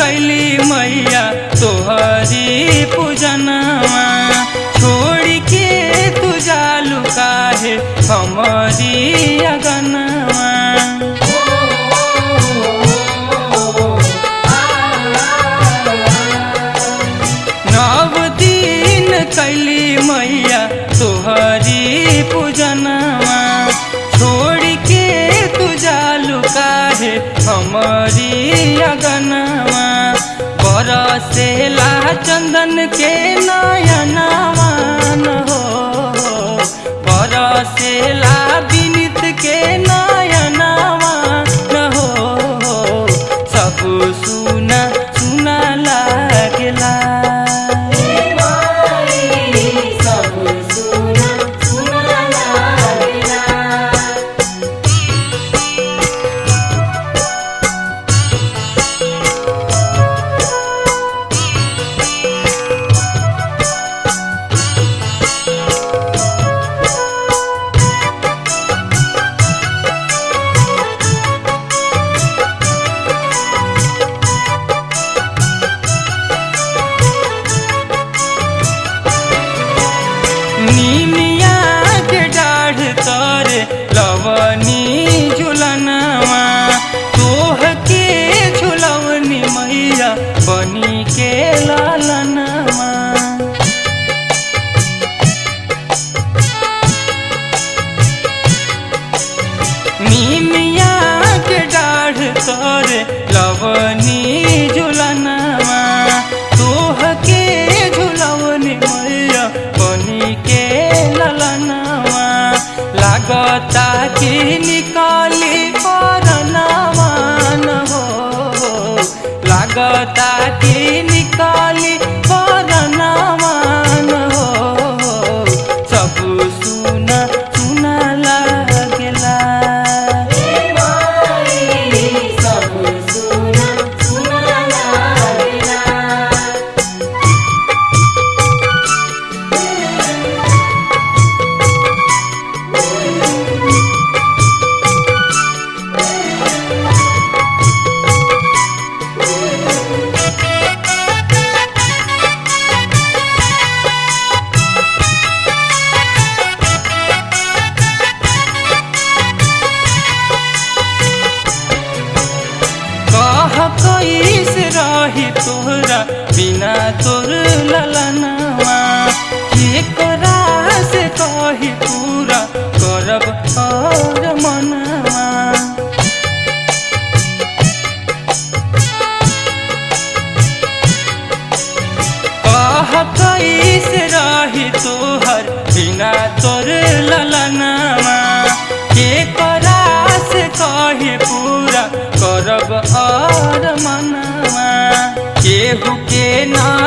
कैली मैया तोहरी पूजनवा, छोड़ के तू जालू काहे हमारी अगनवा। नव दिन कैली मैया तोहरी पूजनवा, छोड़ के तू जालू काहे हमारी अगनवा। बरसेला चंदन के नयनवा न हो, बरसेला विनीत के नयनवा न हो, सब सुना सुना लागेला। नीमिया के डाढ़ तोरे लवनी झुलनवा, तोह के झुलवनी मैया बनी के लालनवा। नीमिया के डाढ़ तोरे लवनी झुलनवा, तोह के झुलवनी मैया बनी के ललनवा। लागता कि निकाली परनवा न हो, लागता कि निकाली परनवा न हो, सब सुना सुना लागेला। कैसे रही तोहरा बिना तोर ललनवा, केकरा से कही पूरा करब और मनवा। कैसे रही तोहर बिना तोर ललनवा, केकरा से कही पूरा करब और मनवा। केहू के ना